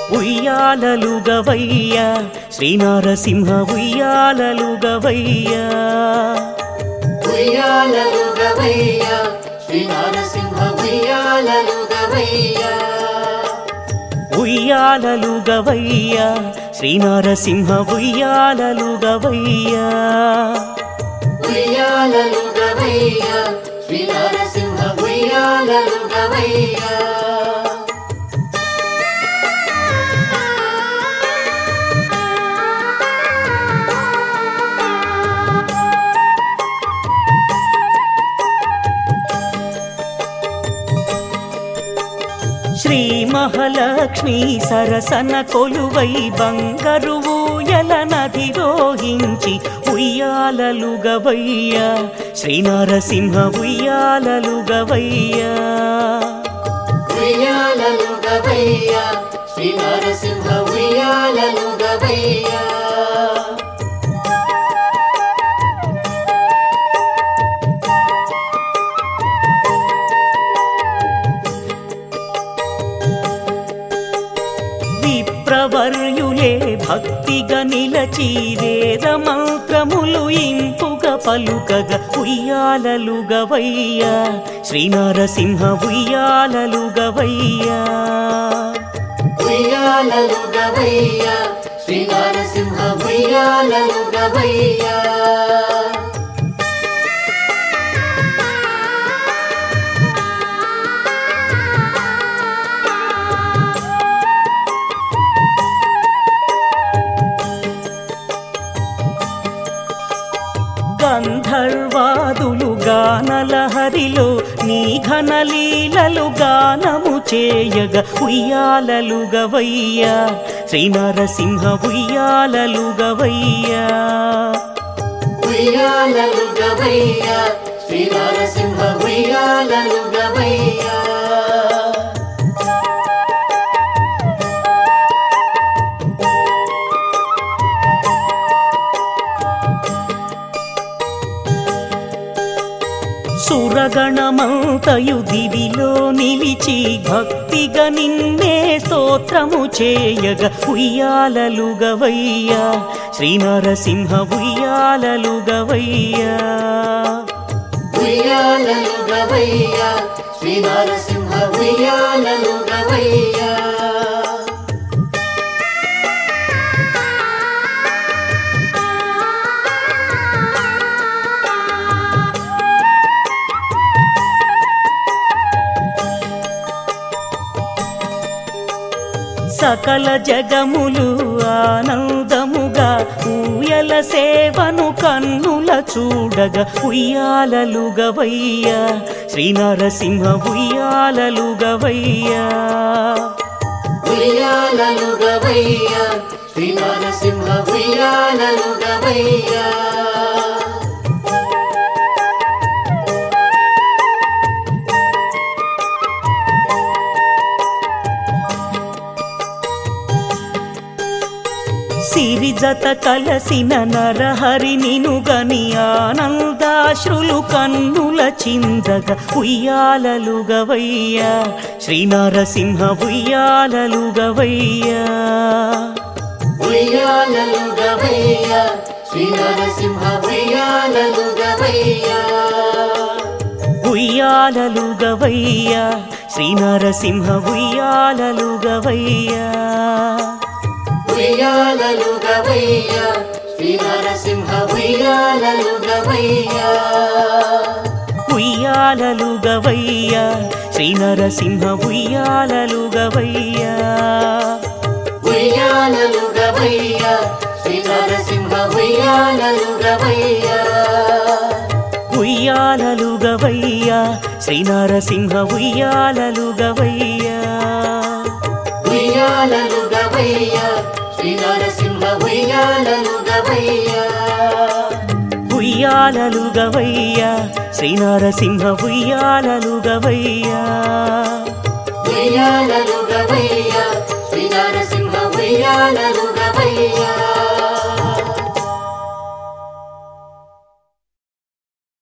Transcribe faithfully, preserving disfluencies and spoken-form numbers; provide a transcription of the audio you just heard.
ఉయ్యాలలుగవయ్యా శ్రీ నరసింహ ఉయ్యాలలుగవయ్యా ఉయ్యాలలుగవయ్యా శ్రీ నరసింహ ఉయ్యాలలుగవయ్యా ఉయ్యాలలుగవయ్యా శ్రీ నరసింహ ఉయ్యాలలుగవయ్యా ఉయ్యాలలుగవయ్యా శ్రీ నరసింహ ఉయ్యాలలుగవయ్యా శ్రీ మహాలక్ష్మి సరసన కొలువై బంగారు ఊయల నధిరోహించి ఉయ్యాలలుగవయ్యా శ్రీ నరసింహ ఉయ్యాలలుగవయ్యా ఉయ్యాలలుగవయ్యా శ్రీ నరసింహ ఉయ్యాలలుగవయ్యా విప్రవర్యులే భక్తిగా నిలచి వేద మంత్రములు ఇంపుగా పలుకగా ఉయ్యాలలుగవయ్యా శ్రీ నరసింహ ఉయ్యాలలుగవయ్యా ఉయ్యాలలుగవయ్యా శ్రీ నరసింహ ఉయ్యాలలుగవయ్యా గంధర్వాదులు గానలహరిలో నీ ఘనలీలలు గానము చేయగా ఉయ్యాలలుగవయ్యా శ్రీ నరసింహ ఉయ్యాలలుగవయ్యా ఉయ్యాలలుగవయ్యా శ్రీ నరసింహ ఉయ్యాలలుగవయ్యా సురగణమంతయు దివిలో నిలిచి భక్తిగా నిన్నే స్తోత్రము చేయగా ఉయ్యాలలుగవయ్యా శ్రీ నరసింహ ఉయ్యాలలుగవయ్యా ఉయ్యాలలుగవయ్యా శ్రీ నరసింహ ఉయ్యాలలుగవయ్యా సకల జగములు ఆనందముగా ఊయల సేవను కన్నుల చూడగా ఉయ్యాలలుగవయ్యా శ్రీ నరసింహ ఉయ్యాలలుగవయ్యా ఉయ్యాలలుగవయ్యా శ్రీ నరసింహ ఉయ్యాలలుగవయ్యా సిరిజత కలసిన నరహరి నినుగని ఆనందాశ్రులు కన్నుల చిందగా ఉయ్యాలలుగవయ్యా శ్రీ నరసింహ ఉయ్యాలలుగవయ్యా ఉయ్యాలలుగవయ్యా శ్రీ నరసింహ ఉయ్యాలలుగవయ్యా ఉయ్యాలలుగవయ్యా శ్రీ నరసింహ ఉయ్యాలలుగవయ్యా ఉయ్యాలలుగవయ్యా శ్రీ నరసింహ ఉయ్యాలలుగవయ్యా ఉయ్యాలలుగవయ్యా శ్రీ నరసింహ ఉయ్యాలలుగవయ్యా ఉయ్యాలలుగవయ్యా శ్రీ నరసింహ ఉయ్యాలలుగవయ్యా ఉయ్యాలలుగవయ్యా శ్రీ నరసింహ ఉయ్యాలలుగవయ్యా ఉయ్యాలలుగవయ్యా శ్రీ నరసింహ ఉయ్యాలలుగవయ్యా ఉయ్యాలలుగవయ్యా శ్రీ నరసింహ ఉయ్యాలలుగవయ్యా ఉయ్యాలలుగవయ్యా శ్రీ నరసింహ ఉయ్యాలలుగవయ్యా